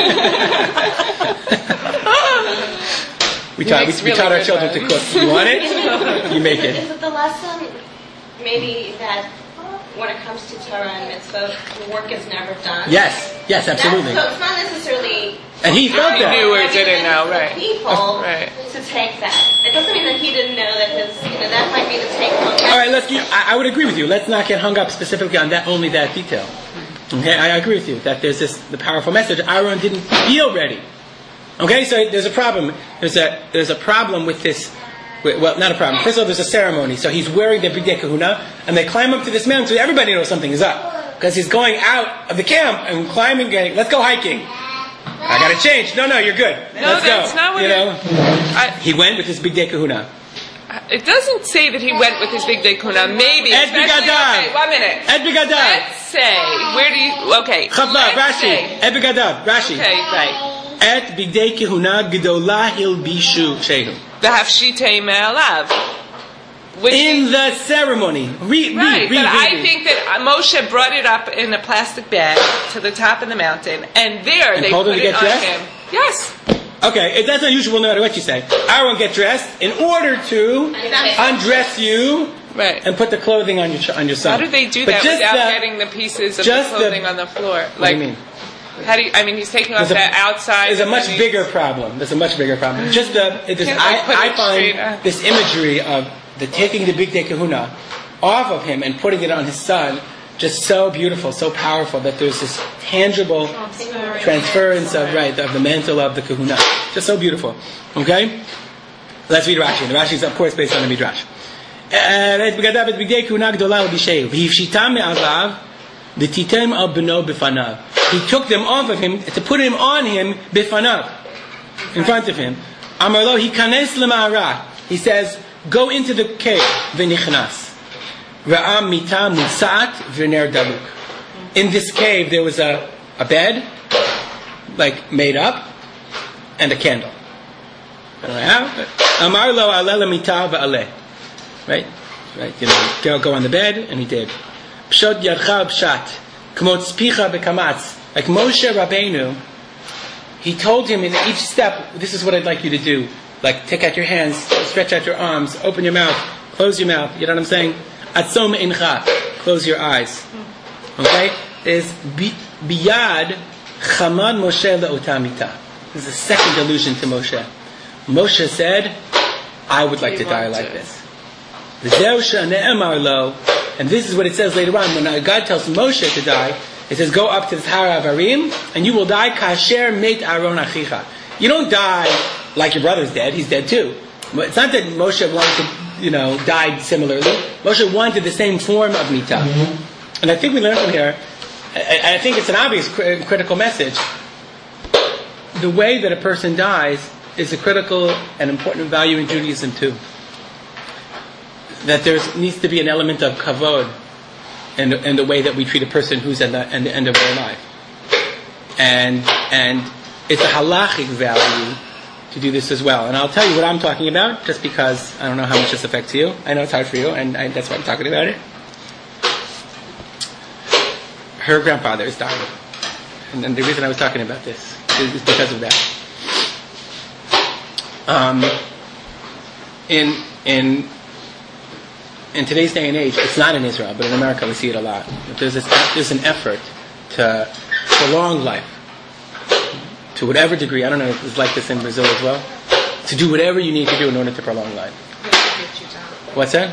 omelet. We taught our children to cook. You want it? You make it. Is it the lesson, maybe, that when it comes to Torah and mitzvot, the work is never done? Yes, absolutely. So it's not necessarily. And he felt that. He knew or didn't know, right? People to take that. It doesn't mean that he didn't know that that might be the take home. All right, I would agree with you. Let's not get hung up specifically on only that detail. Okay, I agree with you that there's the powerful message. Aaron didn't feel ready. Okay, so there's a problem. There's a problem with this. Well, not a problem. First of all, there's a ceremony. So he's wearing the Bigdei Kahuna, and they climb up to this mountain, so everybody knows something is up. Because he's going out of the camp and climbing, let's go hiking. I gotta change. No, you're good. Let's go. That's not what he went with his Bigdei Kahuna. It doesn't say that he went with his Bigdei Kahuna. Maybe. Et Bigadav. Okay, 1 minute. Et Bigadav. Let's say, where do you, okay. Chavav, Rashi. Et Bigadav, Rashi. Okay, right. Et bigdei kehuna gedola hilbishu shehu. The hafshitei me'alav. In the ceremony. Read. I think that Moshe brought it up in a plastic bag to the top of the mountain, and they told put him to it get on dressed? him. Yes. Okay, that's unusual no matter what you say. Aaron get dressed in order to undress you Right. and put the clothing on your son. How do they do that without getting the pieces of the clothing on the floor? What do you mean? He's taking off the outside. There's a much bigger problem. Just I find this imagery of the taking the bigdei kehuna off of him and putting it on his son just so beautiful, so powerful that there's this tangible transference of the mantle of the kahuna. Just so beautiful. Okay? Let's read Rashi. The Rashi is of course based on the Midrash. He took them off of him to put him on him bifanav, in front of him. Amar lo hikanes lema'ara. He says, go into the cave. V'nichnas. Ra'am mita musat v'ner daluk. In this cave there was a bed, made up, and a candle. Amar lo alela mita v'aleh. Right? Go on the bed, and he did. Pshot yadcha pshat. K'mot spicha b'kamatz. Like Moshe Rabbeinu, he told him in each step, this is what I'd like you to do. Take out your hands, stretch out your arms, open your mouth, close your mouth. You know what I'm saying? Atzom incha. Close your eyes. Okay? There's biyad chamad Moshe le'otamita. This is a second allusion to Moshe. Moshe said, I would like to die like this. And this is what it says later on when God tells Moshe to die. It says, go up to the Har Avarim, and you will die kasher met Aaron achicha. You don't die like your brother's dead. He's dead too. It's not that Moshe wanted to, died similarly. Moshe wanted the same form of mita. Mm-hmm. And I think we learn from here, I think it's an obvious critical message. The way that a person dies is a critical and important value in Judaism too. That there needs to be an element of kavod in the way that we treat a person who's at the end of their life. And it's a halachic value to do this as well. And I'll tell you what I'm talking about, just because I don't know how much this affects you. I know it's hard for you, and that's why I'm talking about it. Her grandfather is dying. And the reason I was talking about this is because of that. In today's day and age, it's not in Israel, but in America we see it a lot. There's an effort to prolong life to whatever degree. I don't know if it's like this in Brazil as well. To do whatever you need to do in order to prolong life. What's that?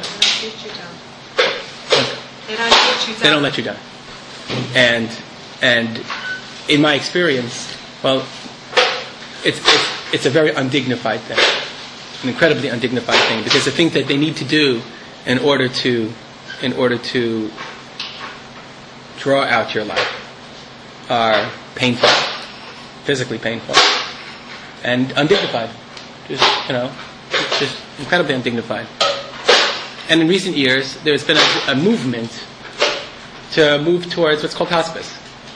They don't let you die. And in my experience, it's a very undignified thing, an incredibly undignified thing, because the things that they need to do in order to draw out your life are painful, physically painful, and undignified. Just incredibly undignified. And in recent years, there's been a movement to move towards what's called hospice.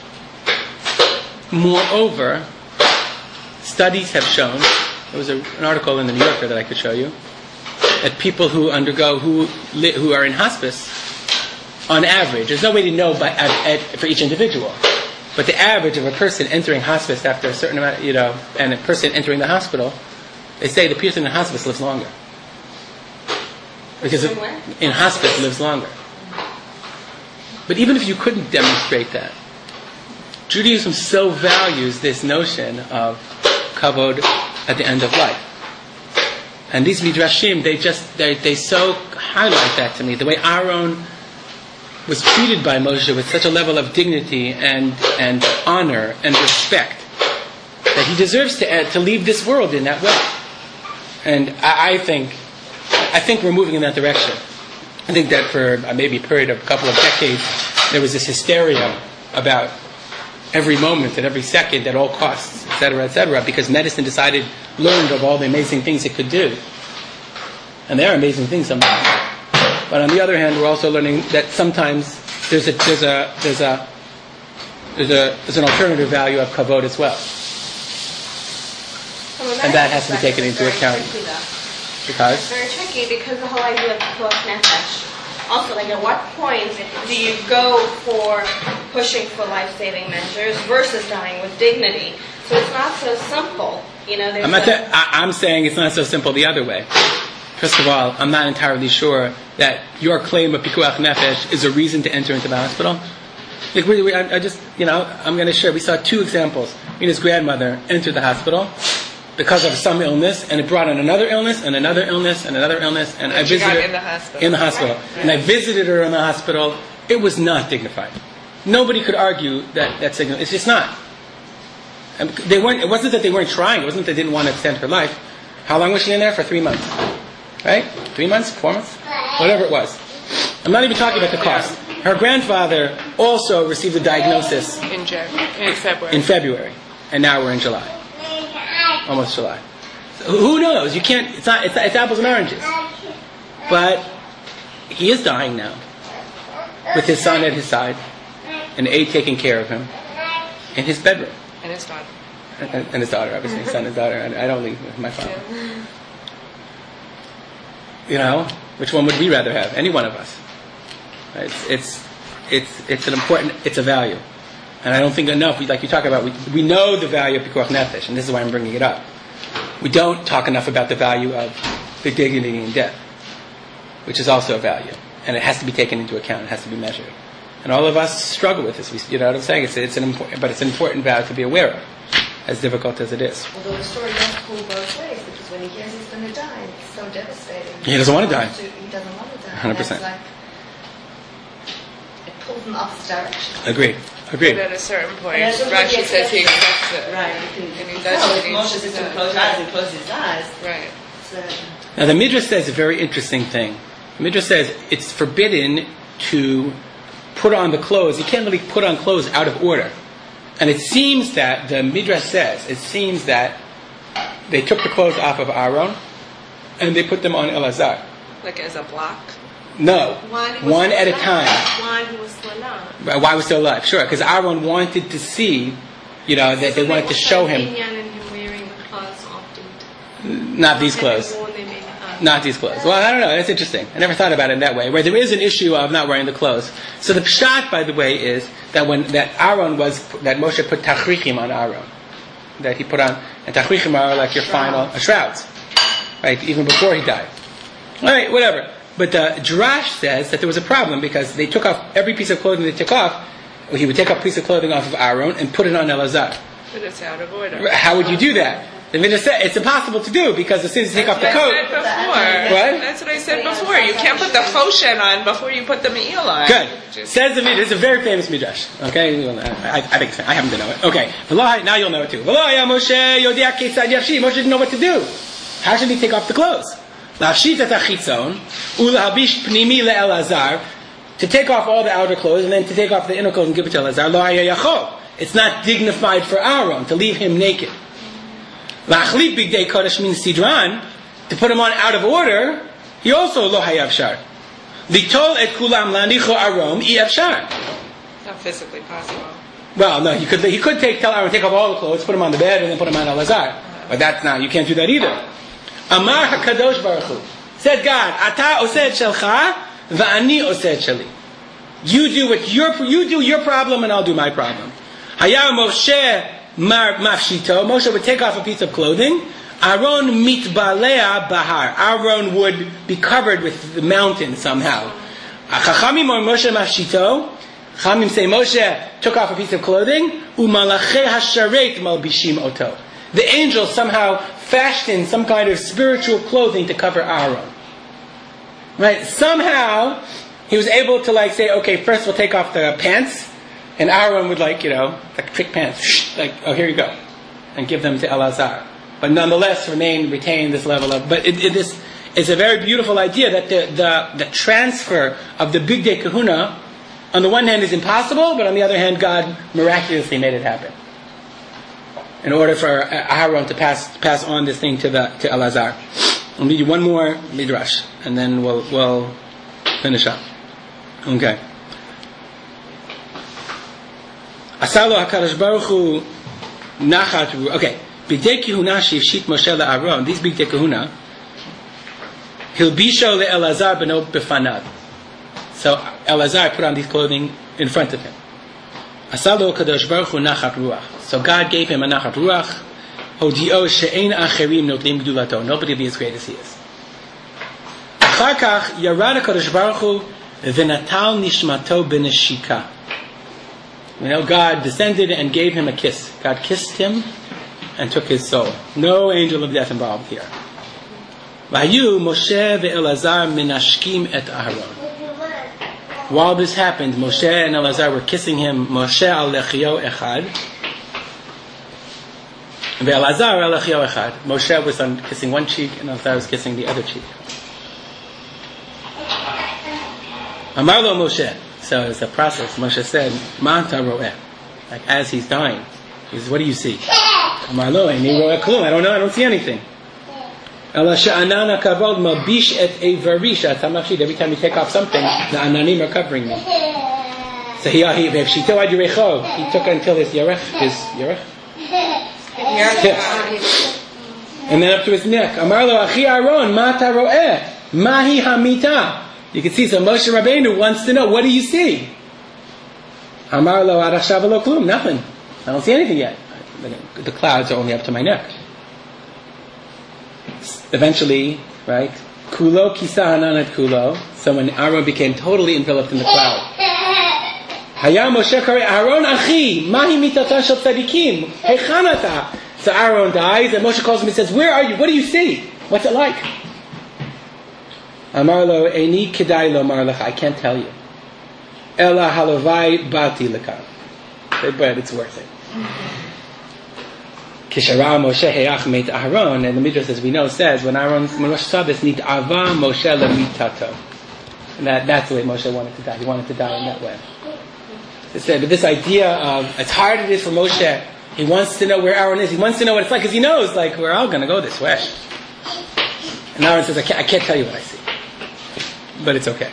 Moreover, studies have shown, there was an article in the New Yorker that I could show you, that people who are in hospice, on average, there's no way to know for each individual, but the average of a person entering hospice after a certain amount, and a person entering the hospital, they say the person in hospice lives longer. Because in hospice lives longer. But even if you couldn't demonstrate that, Judaism so values this notion of kavod at the end of life. And these midrashim, they so highlight that to me. The way Aaron was treated by Moshe with such a level of dignity and honor and respect, that he deserves to leave this world in that way. And I think we're moving in that direction. I think that for maybe a period of a couple of decades, there was this hysteria about every moment and every second at all costs, etc., because medicine learned of all the amazing things it could do. And they are amazing things sometimes. But on the other hand, we're also learning that sometimes there's an alternative value of kavod as well. And that has to be taken into account. Because? It's very tricky because the whole idea of pikuach nefesh. Also, like at what point do you go for pushing for life-saving measures versus dying with dignity? So it's not so simple. You know, I'm saying it's not so simple the other way. First of all, I'm not entirely sure that your claim of pikuach nefesh is a reason to enter into the hospital. Like I'm going to share. We saw two examples. Mina's grandmother entered the hospital because of some illness, and it brought on another illness, and another illness, and another illness, and I visited her in the hospital. Right. And I visited her in the hospital. It was not dignified. Nobody could argue that signal. It's just not. And it wasn't that they weren't trying. It wasn't that they didn't want to extend her life. How long was she in there? For 3 months. Right? 3 months? 4 months? Whatever it was. I'm not even talking about the cost. Her grandfather also received a diagnosis in February. In February, and now we're in July, almost July. So who knows? You can't. It's apples and oranges. But he is dying now, with his son at his side, an aide taking care of him, in his bedroom, and his daughter, and his daughter, obviously, his son, his daughter. I don't leave with my father. Yeah. You know, which one would we rather have? Any one of us. It's an important, it's a value. And I don't think enough, like you talk about, we know the value of pikuach nefesh, and this is why I'm bringing it up. We don't talk enough about the value of the dignity in death, which is also a value. And it has to be taken into account, it has to be measured. And all of us struggle with this, you know what I'm saying? It's an important value to be aware of, as difficult as it is. Although the story does pull both ways, because when he hears he's going to die, it's so devastating. He doesn't want to die. He doesn't want to die. 100%. Pulled in the opposite direction. Agreed. But at a certain point, Rashi says he accepts it. Right. And he does what he needs to do. Close his eyes and close his eyes. Right. Now the Midrash says a very interesting thing. The Midrash says it's forbidden to put on the clothes. You can't really put on clothes out of order. And it seems that, the Midrash says, they took the clothes off of Aaron and they put them on Elazar. Like as a block? No, one at a time. While he was still alive. While he was still alive, sure. Because Aaron wanted to see, that they wanted to show him. Not these clothes. Not these clothes. Well, I don't know. That's interesting. I never thought about it in that way. Where there is an issue of not wearing the clothes. So the pshat, by the way, is that that Moshe put tachrichim on Aaron. That he put on, and tachrichim are like your final shrouds. Right? Even before he died. Alright, whatever. But the Drash says that there was a problem because they took off every piece of clothing they took off. He would take a piece of clothing off of Aaron and put it on Elazar. But it's out of order. How would you do that? The Midrash said it's impossible to do because as soon as you take off the coat. That's what I said before. You can't put the choshen on before you put the me'il on. Good. Says the Midrash. It's a very famous Midrash. Okay, I think so. I happen to know it. Okay, now you'll know it too. Moshe didn't know what to do. How should he take off the clothes? To take off all the outer clothes and then to take off the inner clothes and give it to Elazar. It's not dignified for Aaron to leave him naked. Lachlit bigdei kodesh means sidran, to put him on out of order. He also lo hayav shar. Litol et kulam lanicho Aaron iyavshar. Not physically possible. Well, no, he could tell Aaron take off all the clothes, put him on the bed, and then put him on Elazar. But that's not. You can't do that either. Amar HaKadosh Baruch Hu. Said God, Ata osed shelcha, va'ani osed sheli. You do your problem, and I'll do my problem. Hayar Moshe mafshito. Moshe would take off a piece of clothing. Aaron mitbalea bahar. Aaron would be covered with the mountain somehow. Chachamim or Moshe mafshito. Chachamim say Moshe took off a piece of clothing. Umalachei hasharet malbishim oto. The angels somehow fashioned some kind of spiritual clothing to cover Aaron. Right? Somehow he was able to say, okay, first we'll take off the pants. And Aaron would like trick pants, here you go, and give them to Elazar. But nonetheless, retain this level of. But this is a very beautiful idea that the transfer of the big day kahuna, on the one hand, is impossible, but on the other hand, God miraculously made it happen. In order for Aaron to pass on this thing to Elazar. I'll read you one more midrash, and then we'll finish up. Okay. Asalo HaKadosh Baruch Hu nachat. Okay. B'dei kehuna shivshit Moshe le'Aaron. These b'dei kehuna. Hilbisho le'Elazar beno b'fanav. So Elazar put on these clothing in front of him. Asalo kadosh baruch hu nachat ruach. So God gave him a nachat ruach. Hodio she'ein acherim notlim gdulato. Nobody will be as great as he is. Achar kach yarad kadosh baruch hu v'natal nishmato b'neshika. God descended and gave him a kiss. God kissed him and took his soul. No angel of death involved here. Vayu Moshe ve'Elazar minashkim et Aharon. While this happened, Moshe and Elazar were kissing him. Moshe al lechio echad, ve'Elazar al lechio echad. Moshe was kissing one cheek, and Elazar was kissing the other cheek. Amar lo Moshe. So it's a process. Moshe said, "Ma anta ro'eh." Like as he's dying, he says, "What do you see?" Amar lo eini ro'eh klum. I don't know. I don't see anything. Ela she'anan hakavod malbish et eivari she'atamachshid. Every time you take off something, the ananim are covering me. So he took it until his yarech, tips, and then up to his neck. Amar lo achi Aaron, ma ata ro'eh, mahi hamita. You can see, so Moshe Rabbeinu wants to know, what do you see? Amar lo ad hashav lo klum, nothing. I don't see anything yet. The clouds are only up to my neck. Eventually, right? Kulo kisa hananat kulo. So when Aaron became totally enveloped in the cloud. Hayam Moshe kare Aaron achi, mahi mitata shel tzadikim, hechanata. So Aaron dies, and Moshe calls him and says, "Where are you? What do you see? What's it like?" Amar lo eini kedai lo mar lecha. I can't tell you. Ela halovai bati lekam. But it's worth it. Kishara Moshe heyach meit Aharon, and the Midrash, as we know, says when Moshe saw this, nit'ava Moshe lemitato. And that's the way Moshe wanted to die. He wanted to die in that way. But this idea of as hard it is for Moshe, he wants to know where Aaron is. He wants to know what it's like because he knows, like, we're all going to go this way. And Aaron says, I can't tell you what I see, but it's okay.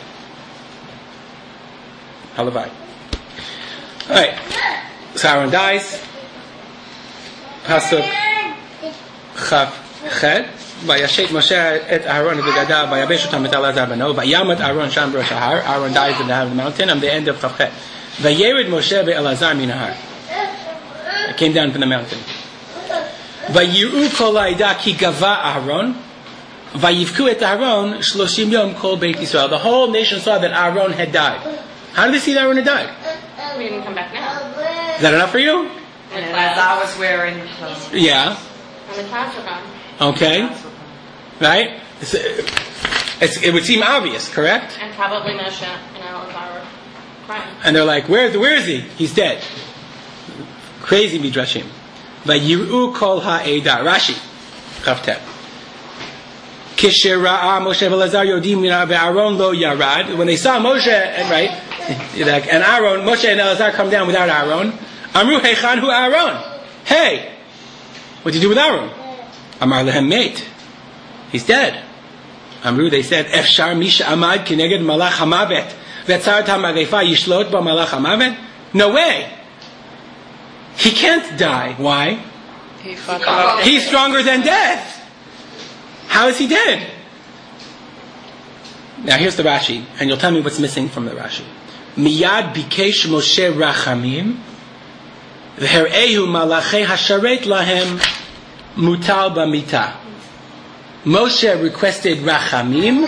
Halavai. All right. So Aaron dies. Pasuk Chav Chet. Vayashet Moshe et Aaron v'gada vayabesh otam et Elazar beno vayamat Aaron sham b'rosh hahar. Aaron dies in the head of the mountain. On the end of Chav Chet. Vayered Moshe ve'Elazar min hahar. It came down from the mountain. Vayiru kol ha'ida ki gava Aaron. Vayivku et Aaron 30 yom kol Beit Yisrael. The whole nation saw that Aaron had died. How did they see that Aaron had died? We didn't come back now. Is that enough for you? And Elazar was wearing the clothes. Yeah. And the clouds were gone. Okay. Right? It would seem obvious, correct? And probably Moshe and Elazar were crying. And they're like, where is he? He's dead. Crazy midrashim. Vayiru kol ha'eda. Rashi. Chavtet. Kishira'a Moshe v'Elazar yodim ve'Aaron lo yarad. When they saw Moshe, right, and Aaron, Moshe and Elazar come down without Aaron. Amru heichan hu Aaron. Hey, what did you do with Aaron? Amar lehem mate. He's dead. Amru, they said, Efshar misha amad kineged malach hamavet vetzar ha'magefa yishlot ba malach hamavet. No way. He can't die. Why? He's stronger than death. How is he dead? Now here's the Rashi, and you'll tell me what's missing from the Rashi. Miyad bikesh Moshe rachamim v'her'ehu malachei hasharet lahem mutal b'mita. Moshe requested rachamim,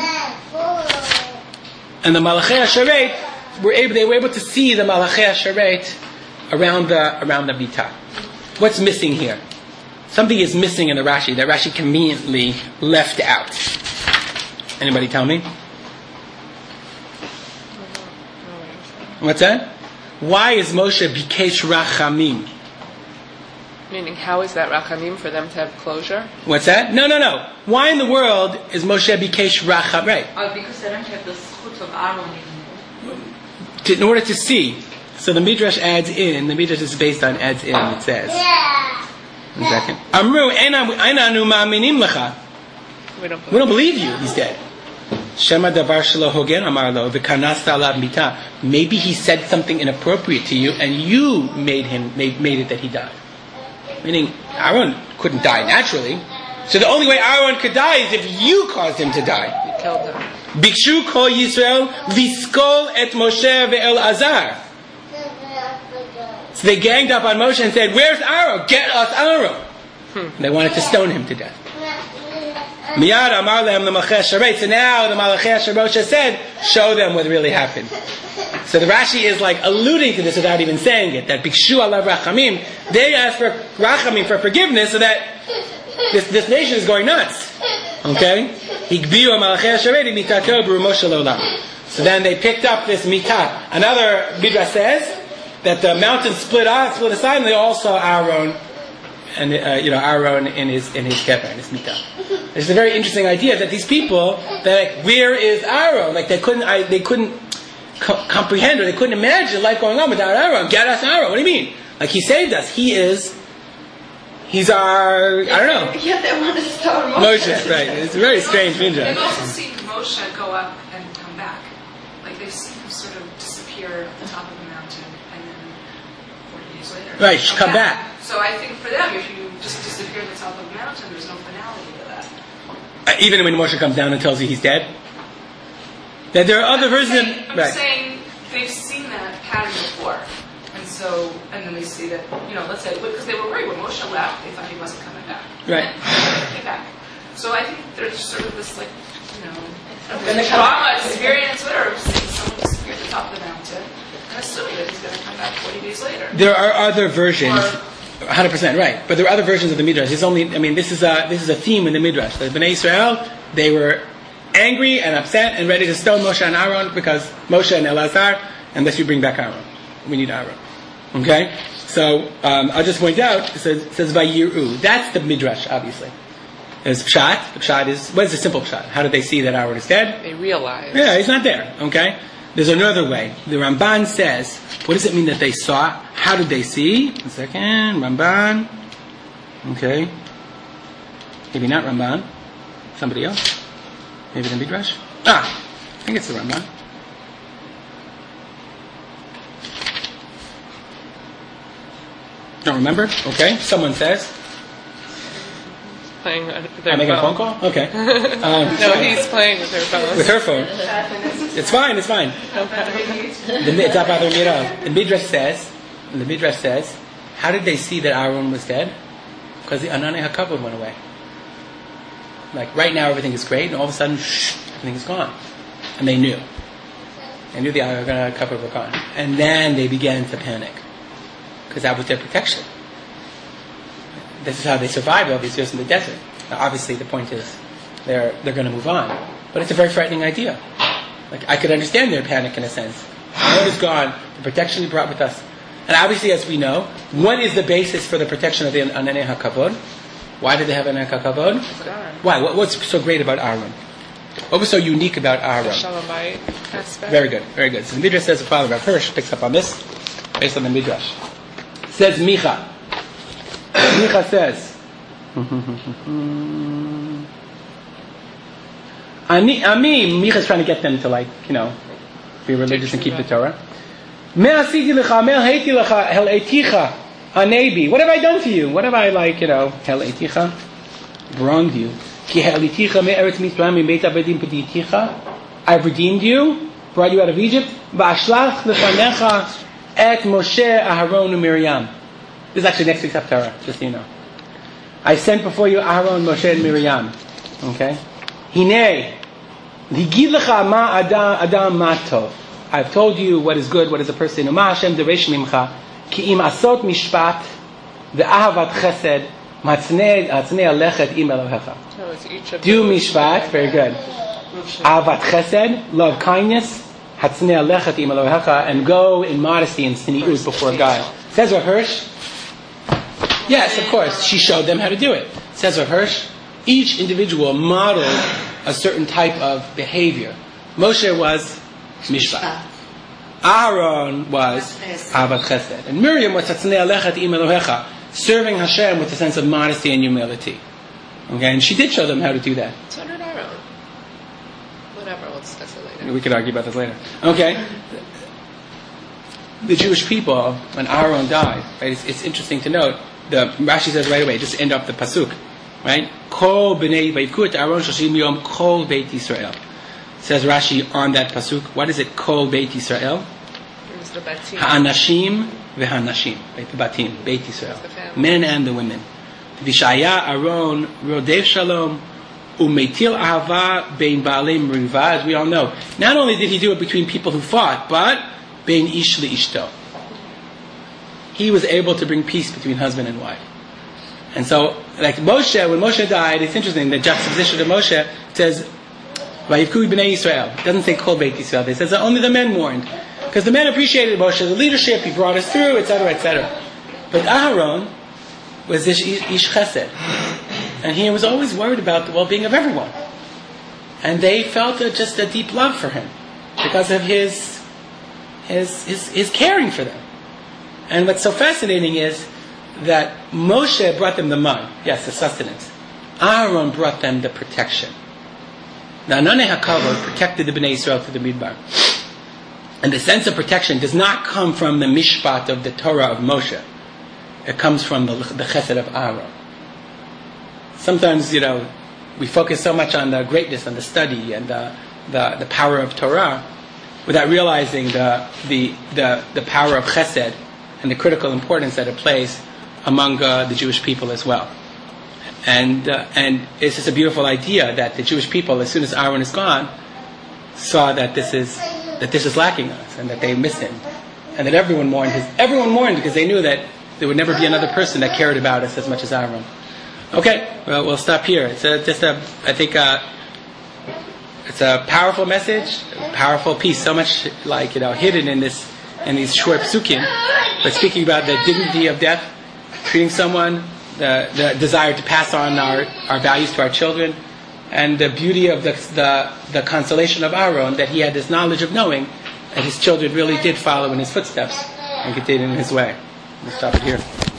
and the malachei hasharet they were able to see the malachei hasharet around the mita. What's missing here? Something is missing in the Rashi that Rashi conveniently left out. Anybody tell me? What's that? Why is Moshe bikesh rachamim? Meaning, how is that rachamim for them to have closure? What's that? No. Why in the world is Moshe bikesh rachamim? Right. Because they don't have the schut of Aaron anymore. In order to see. So the Midrash adds in. The Midrash is based on adds in. It says. One second. Amru einanu ma'aminim lecha. We don't believe you. He's dead. Shema davar shelo hogen amar lo v'kanasta alav mita. Maybe he said something inappropriate to you, and you made it that he died. Meaning, Aaron couldn't die naturally. So the only way Aaron could die is if you caused him to die. You killed him. Bikshu kol Yisrael viskol et Moshe ve'Elazar. So they ganged up on Moshe and said, "Where's Aaron? Get us Aaron." They wanted to stone him to death. Miyad amar lehem l'malchei Sharet. So now the Malachei Moshe said, "Show them what really happened." So the Rashi is like alluding to this without even saying it. That Bikshu alav rachamim, they asked for rachamim, for forgiveness, so that this nation is going nuts. Okay? Higbiu Malachei Sharet mitato b'rumo shel olam. So then they picked up this mitah. Another midrash says that the mountain split aside, and they all saw Aaron, and Aaron in his kever, in his mitah. It's a very interesting idea that these people, that like, where is Aaron? Like they couldn't comprehend, or they couldn't imagine life going on without Aaron. Get us Aaron. What do you mean? Like he saved us. He's our, I don't know. Yeah, they want to stone Moshe, right? It's a very strange midrash. They've also seen Moshe go up and come back. Like they've seen him sort of disappear at the top of the mountain, and then 40 days later, Right, come back. So I think for them, if you just disappear at the top of the mountain, there's no finality to that. Even when Moshe comes down and tells you he's dead. That there are other versions. I'm saying they've seen that pattern before, and then they see that, let's say, because they were worried when Moshe left, they thought he wasn't coming back. Right. He came back. So I think there's sort of this, trauma experience, whatever, seeing someone disappear at the top of the mountain, and assuming that he's going to come back 40 days later. There are other versions. 100% right, but there are other versions of the midrash. This is a theme in the midrash. The Bnei Israel, they were angry and upset and ready to stone Moshe and Aaron because Moshe and Elazar, unless you bring back Aaron, we need Aaron. Okay, so I'll just point out. It says Vayiru. That's the midrash, obviously. There's pshat. The pshat is what is the simple pshat? How did they see that Aaron is dead? They realized. Yeah, he's not there. Okay. There's another way. The Ramban says, what does it mean that they saw? How did they see? A second. Ramban. Okay. Maybe not Ramban. Somebody else? Maybe the Midrash? I think it's the Ramban. Don't remember? Okay. Someone says. Playing with their I'm making a phone phone. call? Okay. No, he's playing with her phone. With her phone. It's fine. It's not bothering me at all. The Midrash says, how did they see that Aaron was dead? Because the Ananei HaKavod went away. Like right now everything is great, and all of a sudden, everything is gone. And they knew. They knew the Ananei HaKavod were gone. And then they began to panic. Because that was their protection. This is how they survived all these years in the desert. Now, obviously, the point is they're going to move on, but it's a very frightening idea. Like I could understand their panic in a sense. Aaron is gone. The protection we brought with us, and obviously, as we know, what is the basis for the protection of the Ananei HaKavod? Why did they have Ananei HaKavod? Why? What's so great about Aaron? What was so unique about Aaron? The Shalomite aspect. Very good, very good. So the Midrash says the father of Hirsch picks up on this based on the Midrash. Says Micha. Micha says, Micha is trying to get them to be religious and keep the Torah. What have I done to you? What have I hel eticha? Wronged you. I've redeemed you, brought you out of Egypt. Et Moshe, Aharon, and Miriam. This is actually next week's Haftarah, just so you know. I sent before you Aharon, Moshe, and Miriam. Okay? Hine, higid lecha ma adam mato. I've told you what is good, what is a person. Uma Hashem deresh mimcha, ki im asot mishpat, ve'ahavat chesed, matznei alechet im Elohecha. Do mishpat, very good. Ahavat chesed, love kindness, hatznei alechet im Elohecha, and go in modesty and tzniut before God. Says Rav Hirsch. Yes, of course. She showed them how to do it. Says Rav Hirsch, each individual modeled a certain type of behavior. Moshe was mishpat. Aaron was ahavat chesed. And Miriam was hatznei alechet im Elohecha, serving Hashem with a sense of modesty and humility. Okay, and she did show them how to do that. So did Aaron. Whatever, we'll discuss it later. We could argue about this later. Okay. The Jewish people, when Aaron died, right, it's interesting to note, Rashi says right away, just end up the pasuk, right? Kol b'nei vayivku et Aaron 30 yom kol Beit Yisrael. Says Rashi on that pasuk. What is it? Kol Beit Yisrael. Ha'anashim v'hanashim. Batim. Beit Yisrael. Men and the women. V'shaya Aaron rodev shalom u'meitil ahava bein baalei meriva. As we all know, not only did he do it between people who fought, but bein ish leishto. He was able to bring peace between husband and wife. And so, like Moshe, when Moshe died, it's interesting, the juxtaposition of Moshe says, Vayivku b'nei Yisrael. It doesn't say Kol Beit Yisrael. It says that only the men mourned. Because the men appreciated Moshe's leadership, he brought us through, etc., etc. But Aharon was this Ish Chesed. And he was always worried about the well-being of everyone. And they felt just a deep love for him because of his caring for them. And what's so fascinating is that Moshe brought them the man, yes, the sustenance. Aaron brought them the protection. Now, Nanei HaKavod protected the Bnei Yisrael through the Midbar. And the sense of protection does not come from the mishpat of the Torah of Moshe. It comes from the chesed of Aaron. Sometimes, we focus so much on the greatness and the study and the power of Torah without realizing the power of chesed and the critical importance that it plays among the Jewish people as well. And it's just a beautiful idea that the Jewish people, as soon as Aaron is gone, saw that this is lacking us and that they miss him, and that everyone mourned because they knew that there would never be another person that cared about us as much as Aaron. Okay, well, we'll stop here. It's it's a powerful message, a powerful piece, so much hidden in these short psukim, but speaking about the dignity of death, treating someone, the desire to pass on our values to our children, and the beauty of the consolation of Aaron, that he had this knowledge of knowing that his children really did follow in his footsteps and continued in his way. We'll stop it here.